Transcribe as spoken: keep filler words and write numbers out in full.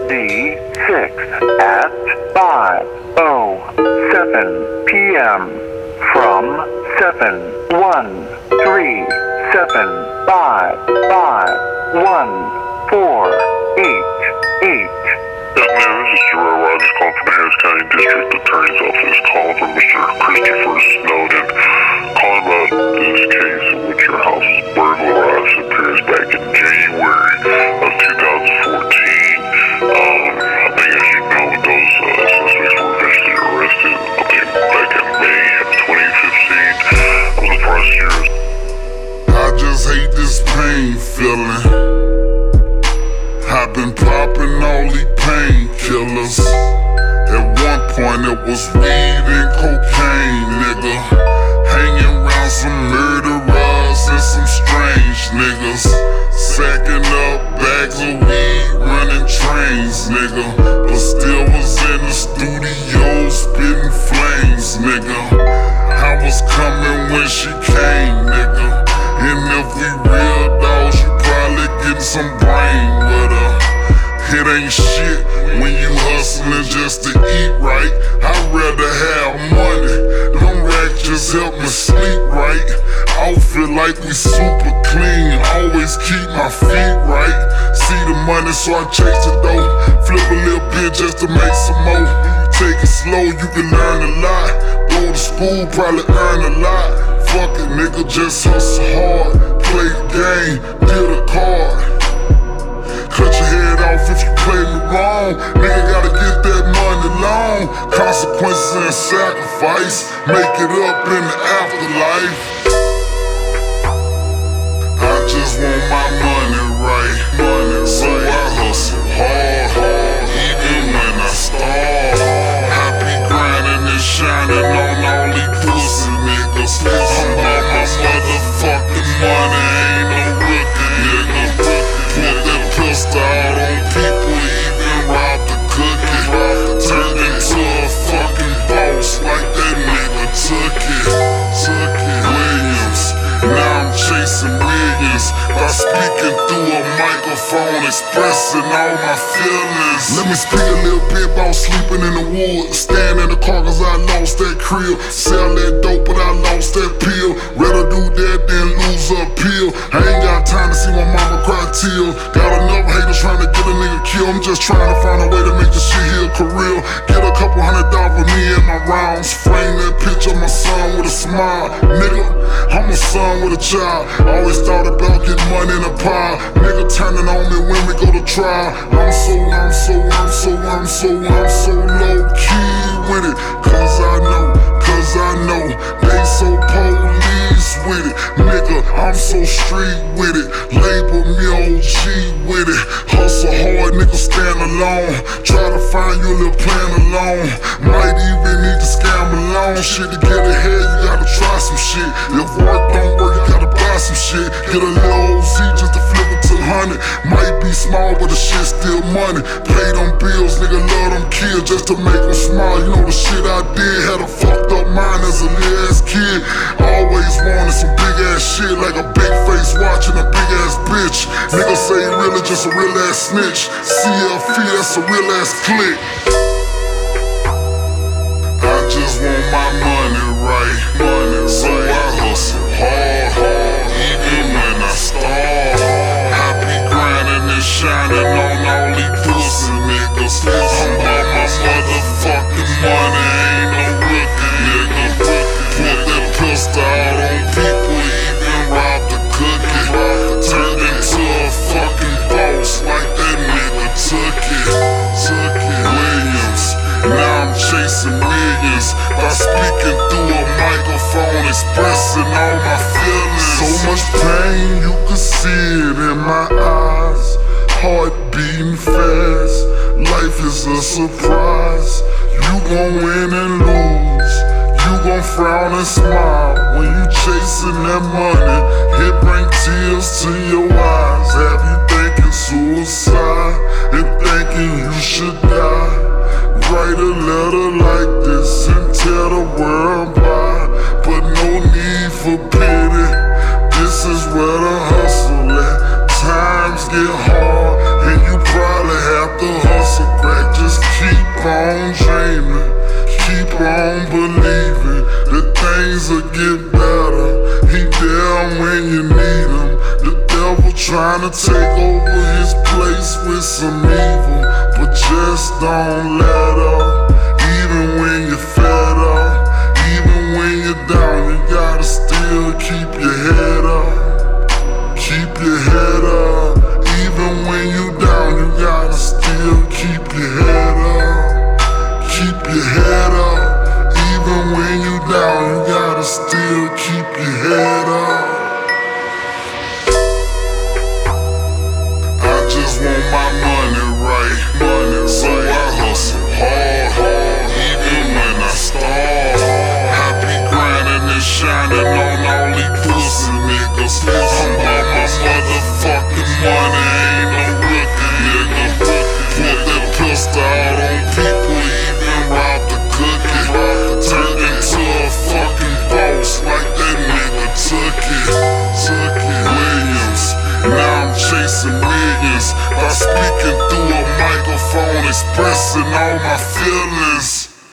the sixth at five oh seven p m from seven one three seven five five one four eight eight. Yes, ma'am, this is Jerome Rogers calling from the Harris County District Attorney's Office, calling from Mister Christopher Snowden, calling about this case in which your house was burglarized. It appears back in January of two thousand fourteen. Um, I think as you know, those uh, suspects were eventually arrested, I think back in May of twenty fifteen. I was the prosecutor. I just hate this pain feeling. I've been popping all these painkillers. At one point it was weed and cocaine, nigga. Hanging around some murderers and some strange niggas. Sacking up bags of weed, running trains, nigga. But still was in the studio spitting flames, nigga. I was coming when she came, nigga. And if we real dogs, you probably getting some brain with her. It ain't shit when you hustling just to eat right. I'd rather have money. Them racks just help me sleep right. Outfit like we super clean. Always keep my feet right. See the money, so I chase it though. Flip a little bit just to make some more. Take it slow, you can learn a lot. Go to school, probably earn a lot. Fuck it, nigga, just hustle hard. Play the game, deal the card. Cut your head off if you play me wrong. Nigga gotta get that money long. Consequences and sacrifice. Make it up in the afterlife. I just want my money right. Money so right. I hustle hard, hard, even when I starve. Happy grinding and shining on all these pussy niggas. I'm about my motherfucking money, ain't no rookie, nigga. Put that pistol out on people, even rob the cookie. Turned into a fucking boss like that nigga took it. Took it. Williams, now I'm chasing millions by speaking through a microphone, expressing all my feelings. Let me speak a little bit about sleeping in the woods. Stand in the car cause I lost that crib. Sell that dope but I lost that pill. Rather do that than lose a pill. I ain't got time to see my mama cry tears. Got enough haters trying to get a nigga killed. I'm just trying to find a way to make this shit here a career. Get a couple hundred dollars for me and my rounds. Frame that picture of my son with a smile. Nigga, I'm a son with a child. Always thought about getting money in a pile. Nigga turning on me when we go to trial. I'm so, I'm so, I'm so, I'm so, I'm so low key with it. Cause I know, cause I know they so police with it. Nigga, I'm so street with it. Label me O G with it. Hustle hard, nigga, stand alone. Try to find you a little plan alone. Might even need to scam alone. Shit to get ahead, you gotta try some shit. If work don't work, you gotta buy some shit. Get a little O Z just to flip it to hundred. Might be small, but the shit still money. Pay them bills, nigga, love them kids just to make them smile. You know the shit I did, had a fucked up mind as a little ass kid. Always wanted some big ass shit, like a big face watching a big ass bitch. Nigga say he really just a real ass snitch. C L P, that's a real ass click. I just want my money right. Money so right. I hustle hard, hard, even when I starve. Happy grinding and shining on all these pussy niggas. I'm about my motherfucking money, ain't no rookie, nigga. Put that pistol out on people, even rob the cookie. Turned into a fucking boss like that nigga took it. Took it. Williams, now I'm chasing millions by speaking through a microphone, expressing all my feelings. So much pain, you can see it in my eyes. Heart beating fast, life is a surprise. You gon' win and lose, you gon' frown and smile. When you chasing that money, it bring tears to your eyes. Have you thinking suicide and thinking you should die? Write a letter like this and tell the world bye. But no need for pity, this is where the hustle at. Times get hard and you probably have to hustle on dreaming, keep on believing that things will get better. He there when you need him. The devil trying to take over his place with some evil, but just don't let up. Even when you're fed up, even when you're down, you gotta still keep your head up. Keep your head up. Even when you down, you gotta still keep your head up. Keep your head up. Even when you down, you gotta still keep your head up. I just want my money right, money so I hustle hard, hard, even when I starve. Happy grinding and shining on all these pussy niggas. I'm about my motherfucking money, ain't no rookie nigga. Put that pistol out on people, even rob the cookie. Turned into a fucking boss like that nigga took it. Took it. Williams, now I'm chasing millions by speaking through a microphone, expressing all my feelings.